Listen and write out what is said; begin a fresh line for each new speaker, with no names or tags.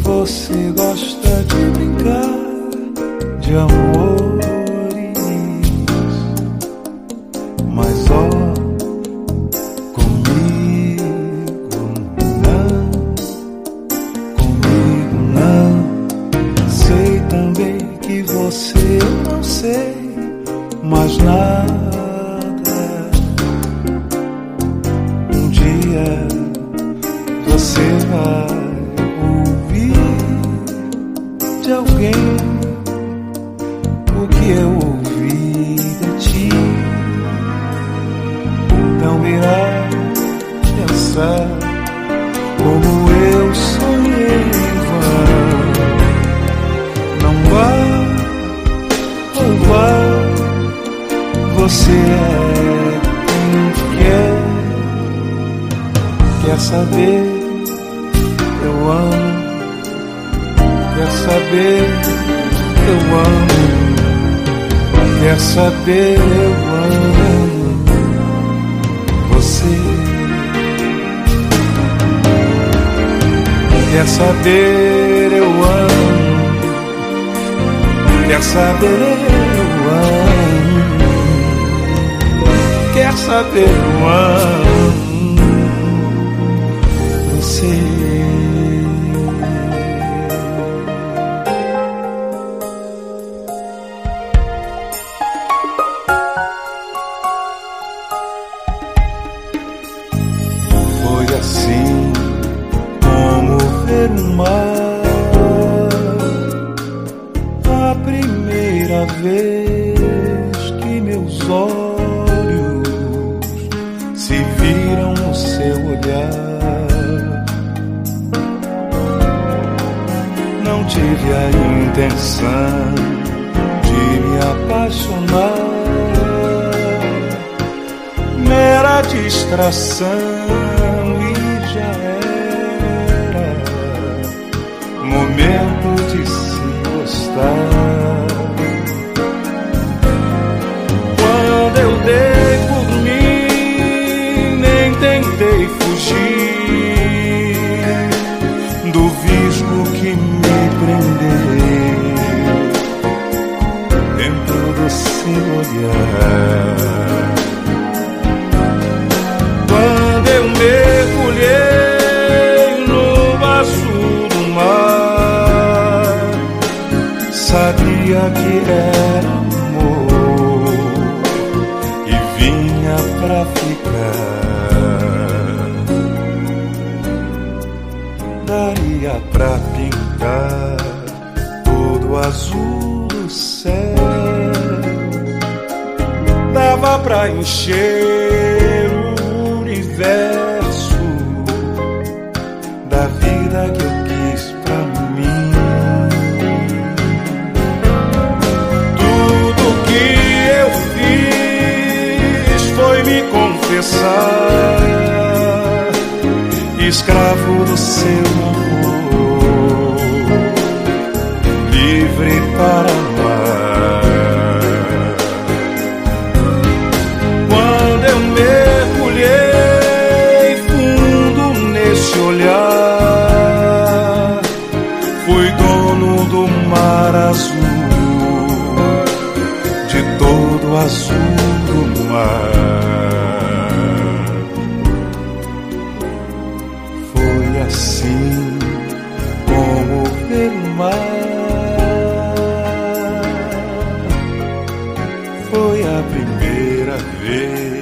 Você gosta de brincar de amores, mas ó, comigo não. Sei também que você não sei mais nada. Um dia você vai de alguém o que eu ouvi de ti. Não irá pensar como eu sonhei. Não vá ou vá, você é quem quer saber. Eu amo. Quer saber, eu amo. Quer saber, eu amo você. Quer saber, eu amo. Quer saber, eu amo. Quer saber, eu amo você. Foi assim como ver o mar, a primeira vez que meus olhos se viram no seu olhar. Não tive a intenção de me apaixonar, mera distração e já era momento de se gostar. Quando eu dei por mim, nem tentei fugir do visgo que me prendeu dentro do seu olhar. Quando eu mergulhei no azul do mar, sabia que era amor e vinha pra ficar. Daria pra pintar todo o azul do céu, dava pra encher o universo da vida que eu quis pra mim. Tudo que eu fiz foi me confessar, escravo do seu amor, livre para amar. Quando eu mergulhei fundo nesse olhar, fui dono do mar azul, de todo o azul do mar. Foi assim como ver o mar, foi a primeira vez